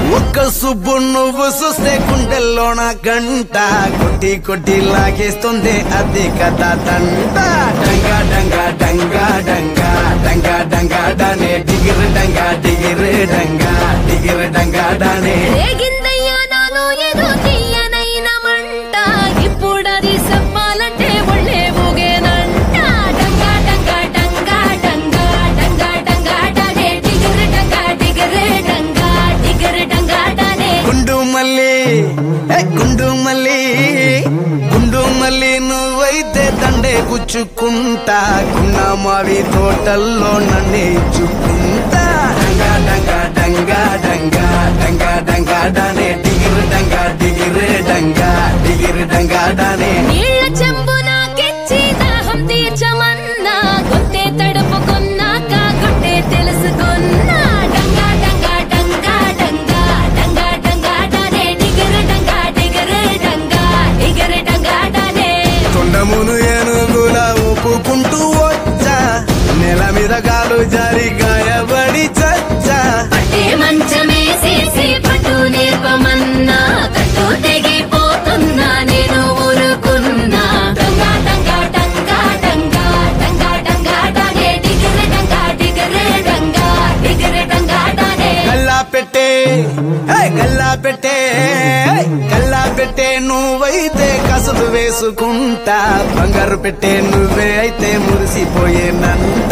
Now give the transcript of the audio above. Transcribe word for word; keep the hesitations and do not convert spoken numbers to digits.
ఒక్క సుబ్బు నువ్వు చూస్తే గుండెల్లోన గంట కొట్టి కొట్టి లాగేస్తుంది అది కదా తంట డంగా డంగా డంగా డంగా డంగా డంగా డానే డిగిర్ డంగా డిగిర్ డంగా డిగిర్ డంగా డానే రేగిందయ్యా నాలో ఏదో తీయనైన మంట ఇప్పుడది చెప్పాలంటే ఒళ్ళే ఊగేనంట డంగా డంగా డంగా డంగా డంగా డంగా డానే డిగిర్ డంగా డిగిర్ డంగా డిగిర్ డంగా డానే గుండు మల్లి గుండు మల్లి గుండు మల్లి నువ్వైతే దండే గుచ్చుకుంటా గున్న మావి తోటల్లో నన్నే ఇచ్చుకుంటా డంగా డంగా డంగా డంగా డంగా డంగా డానే డిగిర్ డంగా డిగిర్ డంగా డిగిర్ డంగా డానే నీళ్ళ చెంబు నాకెచ్చి దాహం తీర్చమన్నా గుట్టే తడుపుకున్నాక గుట్టే తెలుసుకున్నా డంగా డంగా డంగా డంగా డంగా డంగా డానే డిగిర్ డంగా డిగిర్ డంగా డిగిర్ డంగా డానే తొండమును ఏనుగులా ఊపుకుంటూ వచ్చా నెల మీద కాలు జారి గాయబడి చచ్చా పట్టే మంచమేసేసి పట్టు నేర్పమన్నా కట్టు తెగిపోతున్నా నేను ఊరుకున్నా డంగా డంగా డంగా డంగా డంగా డంగా డానే డిగిర్ డంగా డిగిర్ డంగా డిగిర్ డంగా డానే గల్లా పెట్టే గల్లా పెట్టే గల్లా పెట్టే నువ్వైతే కసలు వేసుకుంటా బంగారు పెట్టే నువ్వే అయితే మురిసిపోయే నన్ను